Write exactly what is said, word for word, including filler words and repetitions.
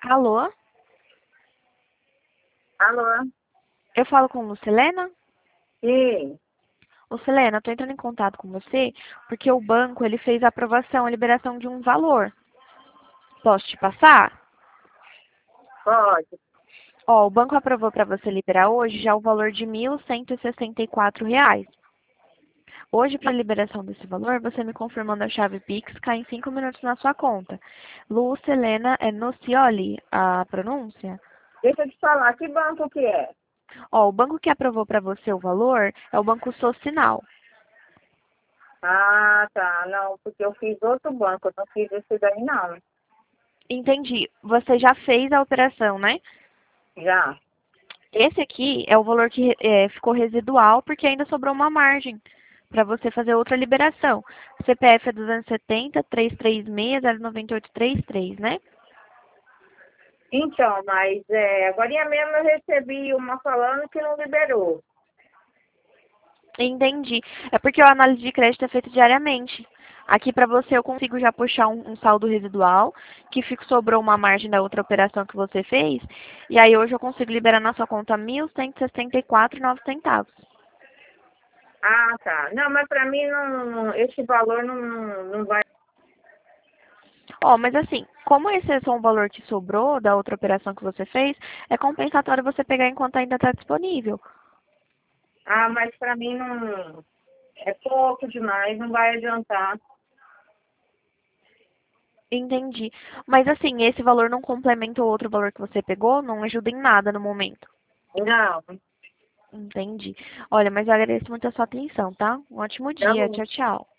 Alô? Alô? Eu falo com Lucilena? Sim. Lucilena, eu tô entrando em contato com você porque o banco ele fez a aprovação, a liberação de um valor. Posso te passar? Pode. Ó, o banco aprovou para você liberar hoje já o valor de mil cento e sessenta e quatro reais. Hoje, para a liberação desse valor, você me confirmando a chave Pix, cai em cinco minutos na sua conta. Lucilena é Nocioli, a pronúncia? Deixa eu te falar, que banco que é? Ó, o banco que aprovou para você o valor é o Banco Socinal. Ah, tá. Não, porque eu fiz outro banco, eu não fiz esse daí não. Entendi. Você já fez a operação, né? Já. Esse aqui é o valor que é, ficou residual porque ainda sobrou uma margem para você fazer outra liberação. O C P F é duzentos e setenta, trezentos e trinta e seis, zero nove oito três três, né? Então, mas é, agora mesmo eu recebi uma falando que não liberou. Entendi. É porque a análise de crédito é feita diariamente. Aqui para você eu consigo já puxar um, um saldo residual, que fica, sobrou uma margem da outra operação que você fez, e aí hoje eu consigo liberar na sua conta mil cento e sessenta e quatro reais e nove centavos. Ah, tá. Não, mas pra mim não, não- esse valor não, não, não vai. Ó, mas assim, como esse é só um valor que sobrou da outra operação que você fez, é compensatório você pegar enquanto ainda está disponível. Ah, mas pra mim não. É pouco demais, não vai adiantar. Entendi. Mas assim, esse valor não complementa o outro valor que você pegou, não ajuda em nada no momento. Não, Entendi. Olha, mas eu agradeço muito a sua atenção, tá? Um ótimo tá dia. bom. Tchau, tchau.